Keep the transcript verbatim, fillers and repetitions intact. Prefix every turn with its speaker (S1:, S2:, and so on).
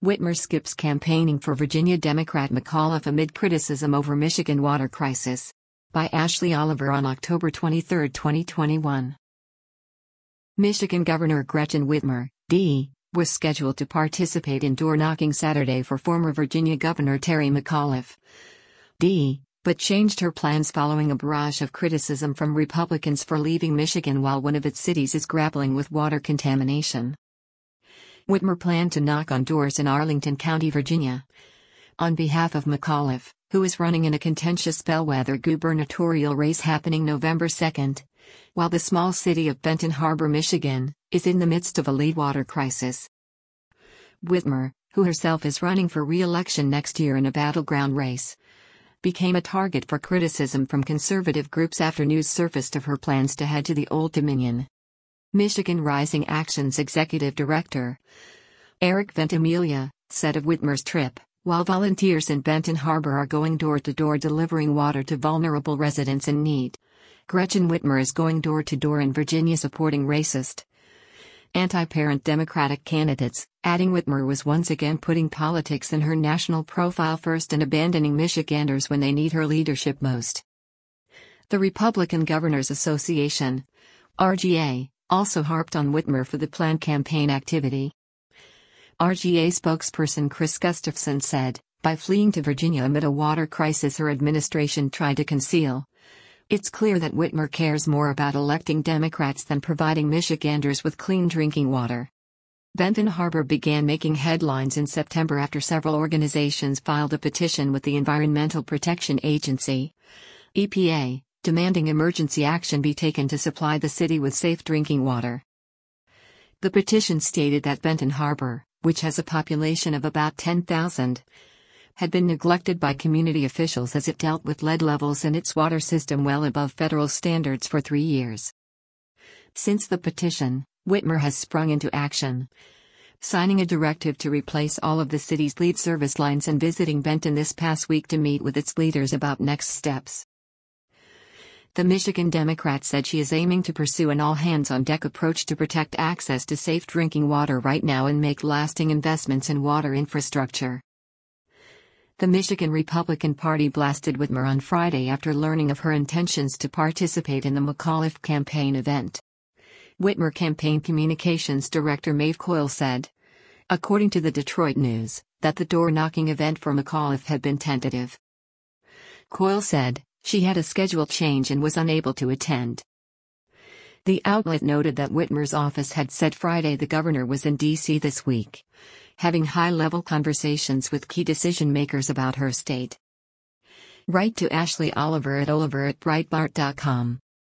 S1: Whitmer skips campaigning for Virginia Democrat McAuliffe amid criticism over Michigan water crisis. By Ashley Oliver on October twenty-third, twenty twenty-one. Michigan Governor Gretchen Whitmer, D, was scheduled to participate in door-knocking Saturday for former Virginia Governor Terry McAuliffe, D, but changed her plans following a barrage of criticism from Republicans for leaving Michigan while one of its cities is grappling with water contamination. Whitmer planned to knock on doors in Arlington County, Virginia, on behalf of McAuliffe, who is running in a contentious bellwether gubernatorial race happening November second, while the small city of Benton Harbor, Michigan, is in the midst of a lead water crisis. Whitmer, who herself is running for re-election next year in a battleground race, became a target for criticism from conservative groups after news surfaced of her plans to head to the Old Dominion. Michigan Rising Action's executive director, Eric Ventimiglia, said of Whitmer's trip, while volunteers in Benton Harbor are going door-to-door delivering water to vulnerable residents in need, Gretchen Whitmer is going door-to-door in Virginia supporting racist, anti-parent Democratic candidates, adding Whitmer was once again putting politics in her national profile first and abandoning Michiganders when they need her leadership most. The Republican Governors Association, R G A, also harped on Whitmer for the planned campaign activity. R G A spokesperson Chris Gustafson said, by fleeing to Virginia amid a water crisis her administration tried to conceal, it's clear that Whitmer cares more about electing Democrats than providing Michiganders with clean drinking water. Benton Harbor began making headlines in September after several organizations filed a petition with the Environmental Protection Agency, E P A, demanding emergency action be taken to supply the city with safe drinking water. The petition stated that Benton Harbor, which has a population of about ten thousand, had been neglected by community officials as it dealt with lead levels in its water system well above federal standards for three years. Since the petition, Whitmer has sprung into action, signing a directive to replace all of the city's lead service lines and visiting Benton this past week to meet with its leaders about next steps. The Michigan Democrat said she is aiming to pursue an all-hands-on-deck approach to protect access to safe drinking water right now and make lasting investments in water infrastructure. The Michigan Republican Party blasted Whitmer on Friday after learning of her intentions to participate in the McAuliffe campaign event. Whitmer campaign communications director Maeve Coyle said, according to the Detroit News, that the door-knocking event for McAuliffe had been tentative. Coyle said, she had a schedule change and was unable to attend. The outlet noted that Whitmer's office had said Friday the governor was in D C this week, having high-level conversations with key decision-makers about her state. Write to Ashley Oliver at Oliver at Breitbart dot com.